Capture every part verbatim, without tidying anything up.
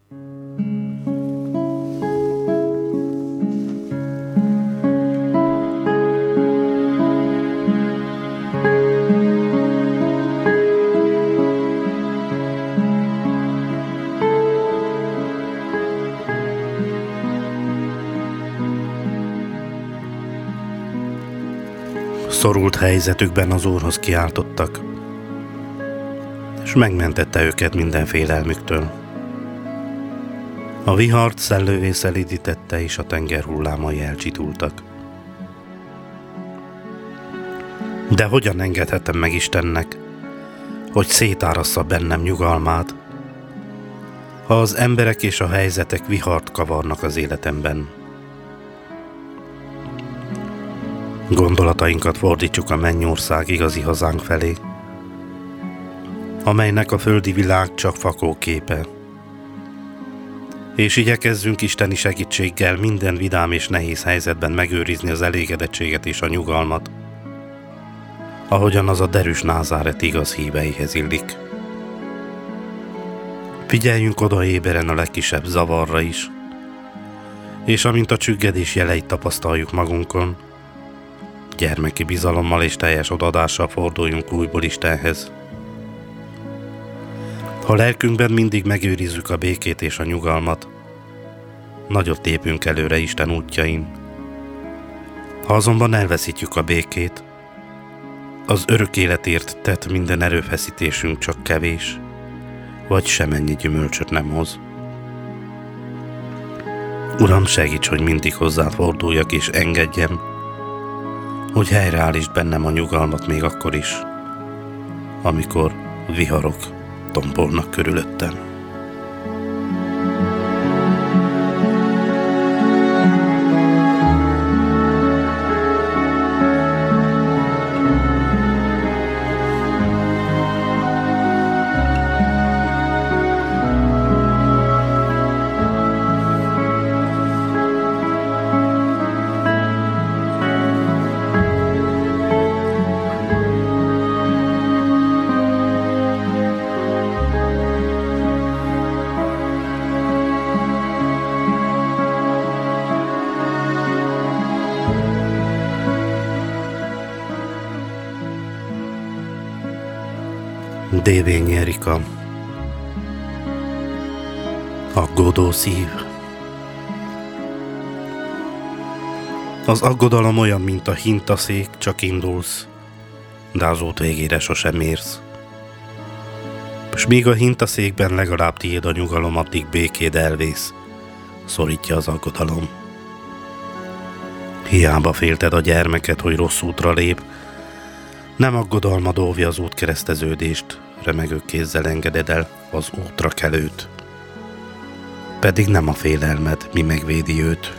Szorult helyzetükben az Úrhoz kiáltottak, és megmentette őket minden félelmüktől. A vihart szellővé szelídítette, és a tenger hullámai elcsitultak. De hogyan engedhetem meg Istennek, hogy szétárassza bennem nyugalmát, ha az emberek és a helyzetek vihart kavarnak az életemben? Gondolatainkat fordítsuk a mennyország igazi hazánk felé, amelynek a földi világ csak fakóképe. És igyekezzünk isteni segítséggel minden vidám és nehéz helyzetben megőrizni az elégedettséget és a nyugalmat, ahogyan az a derűs Názáret igaz híveihez illik. Figyeljünk oda éberen a legkisebb zavarra is, és amint a csüggedés jeleit tapasztaljuk magunkon, gyermeki bizalommal és teljes odaadással forduljunk újból Istenhez. Ha lelkünkben mindig megőrizzük a békét és a nyugalmat, nagyot lépünk előre Isten útjain. Ha azonban elveszítjük a békét, az örök életért tett minden erőfeszítésünk csak kevés, vagy semennyi gyümölcsöt nem hoz. Uram, segíts, hogy mindig hozzád forduljak és engedjem, hogy helyreállítsd bennem a nyugalmat még akkor is, amikor viharok tombolnak körülöttem. Dévényi Erika. Aggódó szív. Az aggodalom olyan, mint a hintaszék, csak indulsz, de az út végére sosem érsz. S míg a hintaszékben legalább tiéd a nyugalom, addig békéd elvész, szorítja az aggodalom. Hiába félted a gyermeket, hogy rossz útra lép, nem aggodalmad óvja az útkereszteződést, remegő kézzel engeded el az útra kelőt. Pedig nem a félelmed, mi megvédi őt.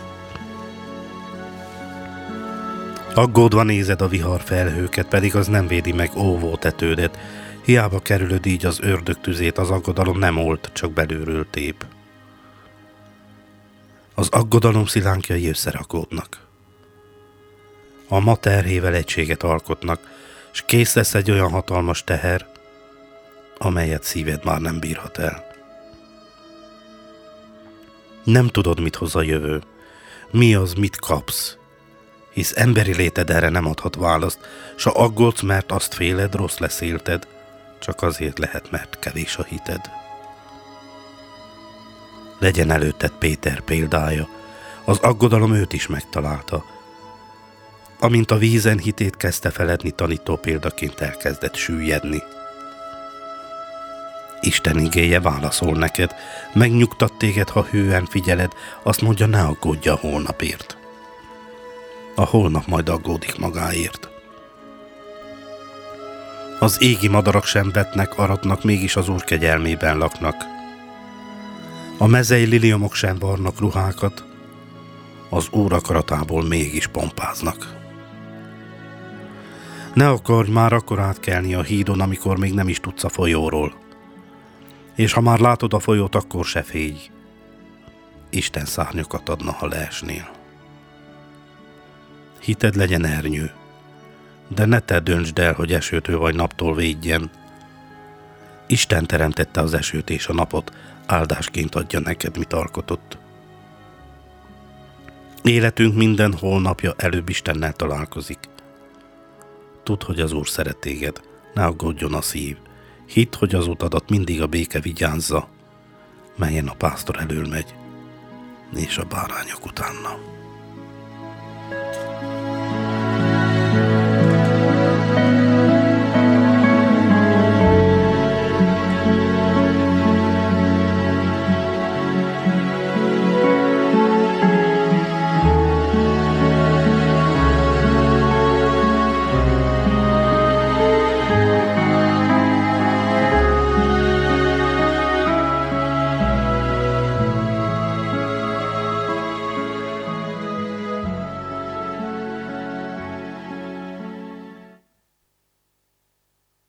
Aggódva nézed a vihar felhőket, pedig az nem védi meg óvó tetődet. Hiába kerülöd így az ördög tüzét, az aggodalom nem olt, csak belülről tép. Az aggodalom szilánkjai összerakódnak. A ma terhével egységet alkotnak, s kész lesz egy olyan hatalmas teher, amelyet szíved már nem bírhat el. Nem tudod, mit hoz a jövő, mi az, mit kapsz, hisz emberi léted erre nem adhat választ, s ha aggódsz, mert azt féled, rossz lesz élted, csak azért lehet, mert kevés a hited. Legyen előtted Péter példája, az aggodalom őt is megtalálta. Amint a vízen hitét kezdte feledni, tanító példaként elkezdett süllyedni. Isten igéje válaszol neked, megnyugtat téged, ha hűen figyeled, azt mondja, ne aggódj a holnapért. A holnap majd aggódik magáért. Az égi madarak sem vetnek, aratnak, mégis az Úr kegyelmében laknak. A mezei liliomok sem varnak ruhákat, az Úr akaratából mégis pompáznak. Ne akarj már akkor átkelni a hídon, amikor még nem is tudsz a folyóról. És ha már látod a folyót, akkor se félj. Isten szárnyokat adna, ha leesnél. Hited legyen ernyő, de ne te döntsd el, hogy esőtől vagy naptól védjen. Isten teremtette az esőt és a napot, áldásként adja neked, mit alkotott. Életünk minden holnapja előbb Istennel találkozik. Tudd, hogy az Úr szeret téged, ne aggódjon a szív. Hidd, hogy az utadat mindig a béke vigyázza, melyen a pásztor elől megy, és a bárányok utána.